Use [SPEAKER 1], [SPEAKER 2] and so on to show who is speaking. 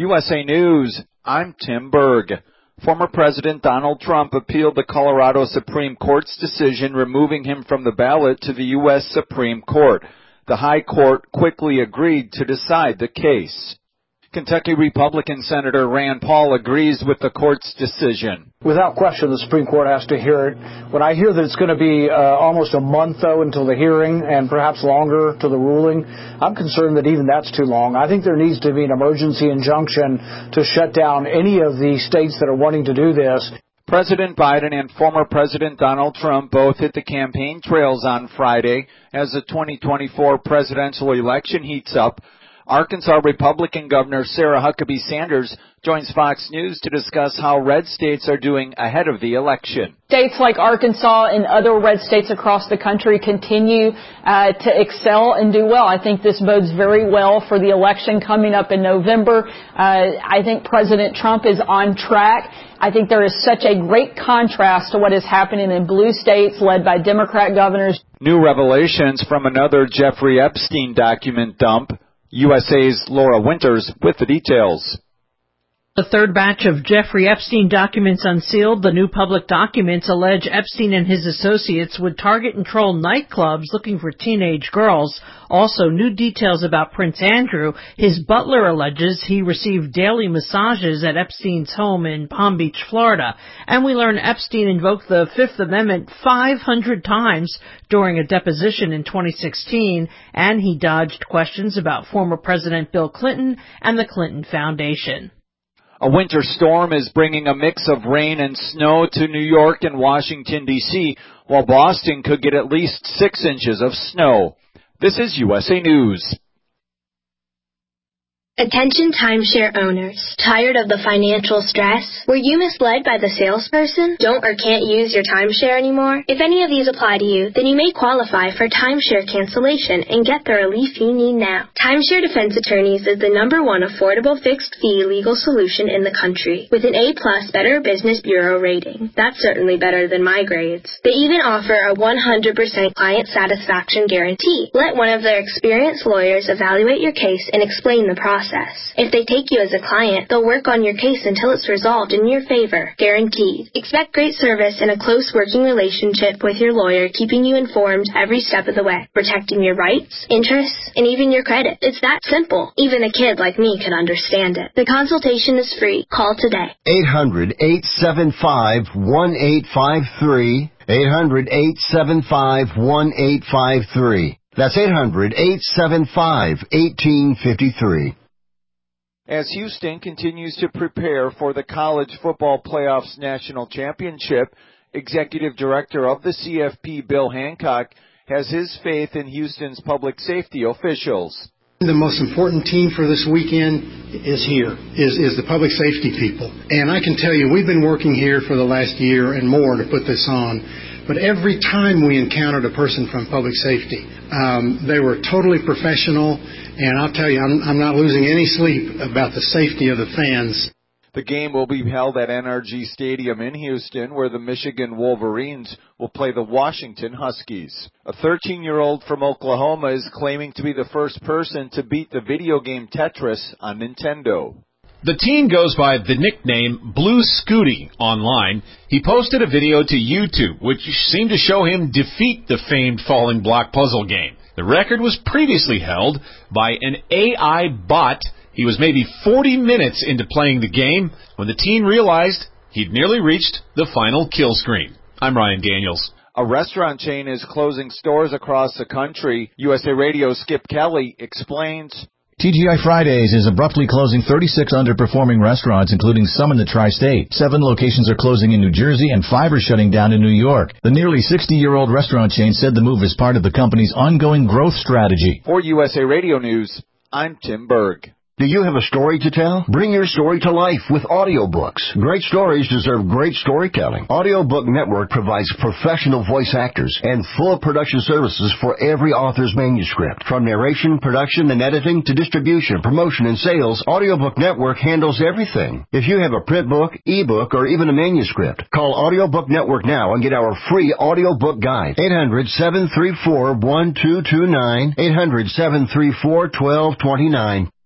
[SPEAKER 1] USA News, I'm Tim Berg. Former President Donald Trump appealed the Colorado Supreme Court's decision removing him from the ballot to the U.S. Supreme Court. The High Court quickly agreed to decide the case. Kentucky Republican Senator Rand Paul agrees with the court's decision.
[SPEAKER 2] Without question, the Supreme Court has to hear it. When I hear that it's going to be almost a month, though, until the hearing and perhaps longer to the ruling, I'm concerned that even that's too long. I think there needs to be an emergency injunction to shut down any of the states that are wanting to do this.
[SPEAKER 1] President Biden and former President Donald Trump both hit the campaign trails on Friday as the 2024 presidential election heats up. Arkansas Republican Governor Sarah Huckabee Sanders joins Fox News to discuss how red states are doing ahead of the election.
[SPEAKER 3] States like Arkansas and other red states across the country continue to excel and do well. I think this bodes very well for the election coming up in November. I think President Trump is on track. I think there is such a great contrast to what is happening in blue states led by Democrat governors.
[SPEAKER 1] New revelations from another Jeffrey Epstein document dump. USA's Laura Winters with the details.
[SPEAKER 4] The third batch of Jeffrey Epstein documents unsealed. The new public documents allege Epstein and his associates would target and troll nightclubs looking for teenage girls. Also, new details about Prince Andrew. His butler alleges he received daily massages at Epstein's home in Palm Beach, Florida. And we learn Epstein invoked the Fifth Amendment 500 times during a deposition in 2016, and he dodged questions about former President Bill Clinton and the Clinton Foundation.
[SPEAKER 1] A winter storm is bringing a mix of rain and snow to New York and Washington, D.C., while Boston could get at least 6 inches of snow. This is USA News.
[SPEAKER 5] Attention timeshare owners. Tired of the financial stress? Were you misled by the salesperson? Don't or can't use your timeshare anymore? If any of these apply to you, then you may qualify for timeshare cancellation and get the relief you need now. Timeshare Defense Attorneys is the #1 affordable fixed-fee legal solution in the country, with an A+ Better Business Bureau rating. That's certainly better than my grades. They even offer a 100% client satisfaction guarantee. Let one of their experienced lawyers evaluate your case and explain the process. If they take you as a client, they'll work on your case until it's resolved in your favor. Guaranteed. Expect great service and a close working relationship with your lawyer, keeping you informed every step of the way, protecting your rights, interests, and even your credit. It's that simple. Even a kid like me can understand it. The consultation is free. Call today.
[SPEAKER 6] 800-875-1853. 800-875-1853. That's 800-875-1853.
[SPEAKER 1] As Houston continues to prepare for the College Football Playoffs National Championship, Executive Director of the CFP, Bill Hancock, has his faith in Houston's public safety officials.
[SPEAKER 7] The most important team for this weekend is the public safety people. And I can tell you, we've been working here for the last year and more to put this on. But every time we encountered a person from public safety, they were totally professional. And I'll tell you, I'm not losing any sleep about the safety of the fans.
[SPEAKER 1] The game will be held at NRG Stadium in Houston, where the Michigan Wolverines will play the Washington Huskies. A 13-year-old from Oklahoma is claiming to be the first person to beat the video game Tetris on Nintendo.
[SPEAKER 8] The teen goes by the nickname Blue Scooty online. He posted a video to YouTube, which seemed to show him defeat the famed falling block puzzle game. The record was previously held by an AI bot. He was maybe 40 minutes into playing the game when the teen realized he'd nearly reached the final kill screen. I'm Ryan Daniels.
[SPEAKER 1] A restaurant chain is closing stores across the country. USA Radio Skip Kelly explains.
[SPEAKER 9] TGI Fridays is abruptly closing 36 underperforming restaurants, including some in the tri-state. 7 locations are closing in New Jersey and 5 are shutting down in New York. The nearly 60-year-old restaurant chain said the move is part of the company's ongoing growth strategy.
[SPEAKER 1] For USA Radio News, I'm Tim Berg.
[SPEAKER 6] Do you have a story to tell? Bring your story to life with audiobooks. Great stories deserve great storytelling. Audiobook Network provides professional voice actors and full production services for every author's manuscript. From narration, production, and editing to distribution, promotion, and sales, Audiobook Network handles everything. If you have a print book, ebook, or even a manuscript, call Audiobook Network now and get our free audiobook guide. 800-734-1229. 800-734-1229.